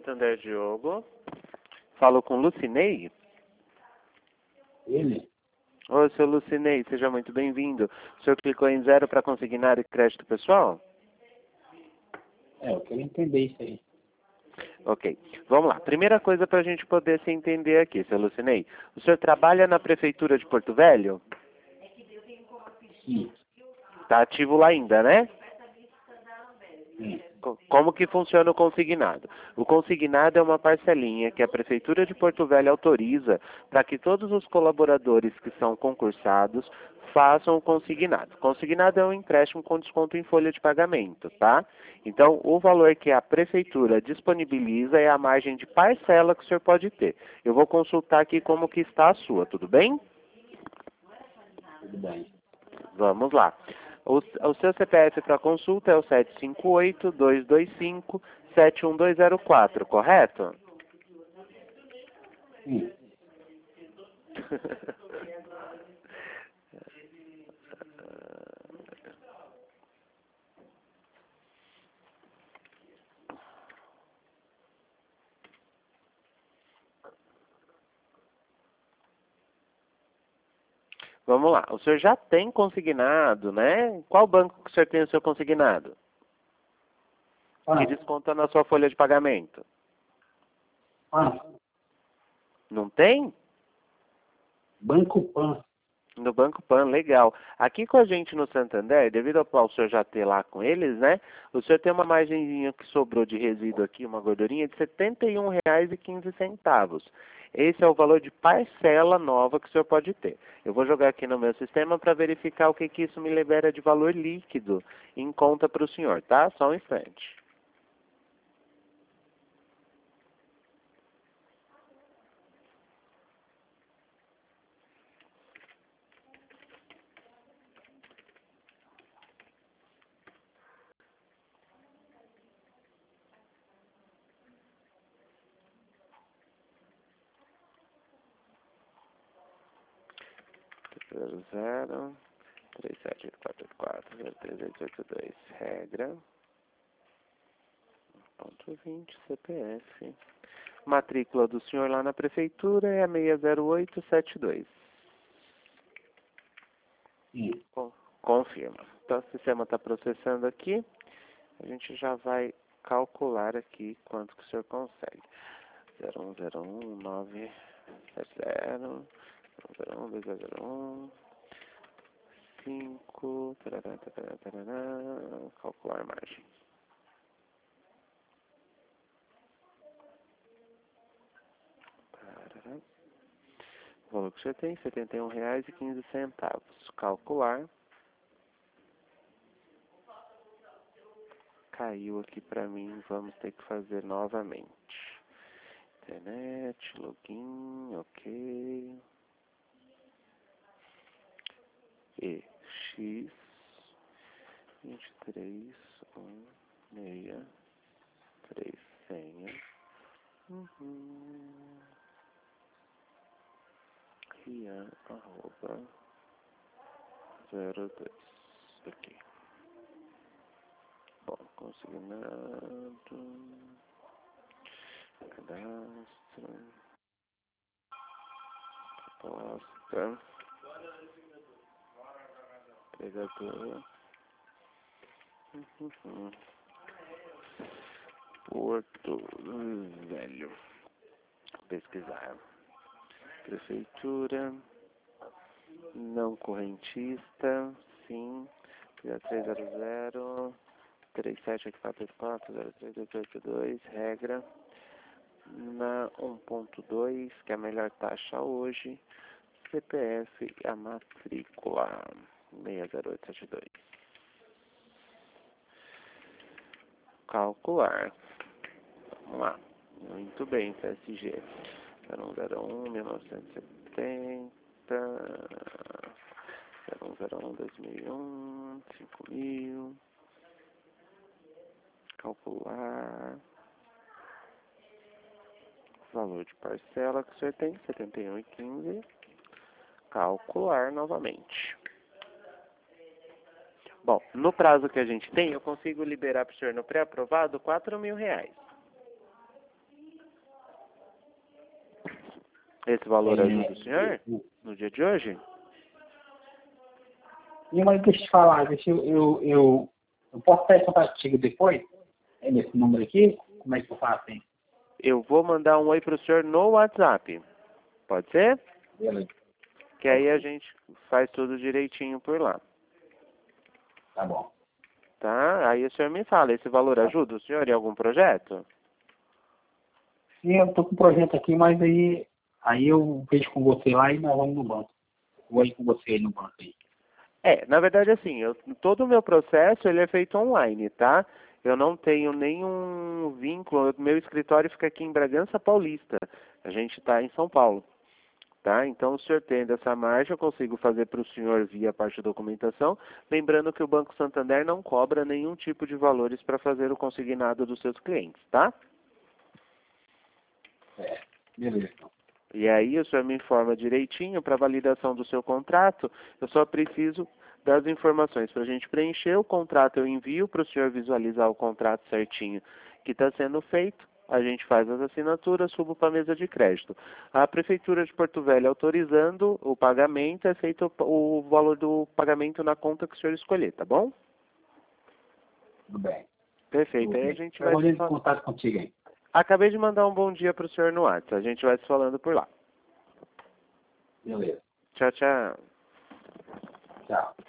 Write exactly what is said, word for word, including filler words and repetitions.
Santander Diogo. Falo com Lucinei. Ele? Oi, seu Lucinei, seja muito bem-vindo. O senhor clicou em zero para consignar e crédito pessoal? É, eu quero entender isso aí. Ok, vamos lá. Primeira coisa para a gente poder se entender aqui, seu Lucinei. O senhor trabalha na Prefeitura de Porto Velho? Sim. Está ativo lá ainda, né? Sim. Como que funciona o consignado? O consignado é uma parcelinha que a Prefeitura de Porto Velho autoriza para que todos os colaboradores que são concursados façam o consignado. Consignado é um empréstimo com desconto em folha de pagamento, tá? Então, o valor que a Prefeitura disponibiliza é a margem de parcela que o senhor pode ter. Eu vou consultar aqui como que está a sua, tudo bem? Tudo bem. Vamos lá. O, o seu C P F para consulta é o sete cinco oito, dois dois cinco, sete um dois zero quatro, correto? Sim. Vamos lá. O senhor já tem consignado, né? Qual banco que o senhor tem o seu consignado? Ah, Que desconta na sua folha de pagamento? ah, Não tem? Banco Pan. No Banco Pan, legal. Aqui com a gente no Santander, devido ao qual o senhor já ter lá com eles, né? O senhor tem uma margenzinha que sobrou de resíduo aqui, uma gordurinha de setenta e um reais e quinze centavos. Esse é o valor de parcela nova que o senhor pode ter. Eu vou jogar aqui no meu sistema para verificar o que, que isso me libera de valor líquido em conta para o senhor, tá? Só um instante. zero zero três sete oito quatro oito quatro zero três oito oito dois. Regra. Ponto vinte, C P F. Matrícula do senhor lá na prefeitura é a seis zero oito sete dois. Sim. Confirma. Então o sistema está processando aqui. A gente já vai calcular aqui quanto que o senhor consegue. zero um zero um nove sete zero zero um dois zero um cinco. Tarará, tarará, tarará, calcular margem. Tarará. O valor que o senhor tem, setenta e um reais e quinze centavos. Calcular. Caiu aqui para mim, vamos ter que fazer novamente. Internet, login, ok. E X vinte e três, um, seis, três, senha. Uhum. Rian, arroba, zero dois. Aqui. Bom, consignado. Cadastro. Proposta. Pregador. Uhum. Porto Velho. Pesquisar. Prefeitura. Não correntista. Sim. três zero zero três sete oito quatro oito quatro zero três oito oito dois. Regra. Na um ponto dois, que é a melhor taxa hoje. C P F e a matrícula. seis zero oito sete dois. Calcular. Vamos lá. Muito bem, P S G. zero um zero um mil novecentos e setenta. zero um zero um dois mil e um. cinco mil. Calcular. Valor de parcela que o senhor tem, setenta e um reais e quinze centavos. Calcular novamente. Bom, no prazo que a gente tem, eu consigo liberar para o senhor no pré-aprovado quatro mil reais. Esse valor É, ajuda o senhor o- no dia de hoje? E, mas deixa eu te falar, deixa eu, eu, eu, eu posso estar em contato contigo depois? É nesse número aqui? Como é que eu faço, hein? Eu vou mandar um oi para o senhor no WhatsApp. Pode ser? Beleza, Que aí a gente faz tudo direitinho por lá. tá bom. Tá? Aí o senhor me fala, esse valor ajuda o senhor em algum projeto? Sim, eu tô com um projeto aqui, mas aí, aí eu vejo com você lá e nós vamos no banco. Vou aí com você aí no banco aí. É, na verdade assim, eu, todo o meu processo ele é feito online, tá? Eu não tenho nenhum vínculo, meu escritório fica aqui em Bragança Paulista. A gente está em São Paulo. Tá? Então, o senhor tendo essa margem, eu consigo fazer para o senhor via parte de documentação, lembrando que o Banco Santander não cobra nenhum tipo de valores para fazer o consignado dos seus clientes, tá? É, beleza. Então. E aí o senhor me informa direitinho para validação do seu contrato, eu só preciso das informações para a gente preencher o contrato, eu envio para o senhor visualizar o contrato certinho que está sendo feito. A gente faz as assinaturas, subo para a mesa de crédito. A Prefeitura de Porto Velho autorizando o pagamento, é feito o valor do pagamento na conta que o senhor escolher, tá bom? Tudo bem. Perfeito, Tudo aí a bem. gente Eu vai vou se em falando. contato contigo aí. Acabei de mandar um bom dia para o senhor no WhatsApp, a gente vai se falando por lá. Beleza. Tchau, tchau. Tchau.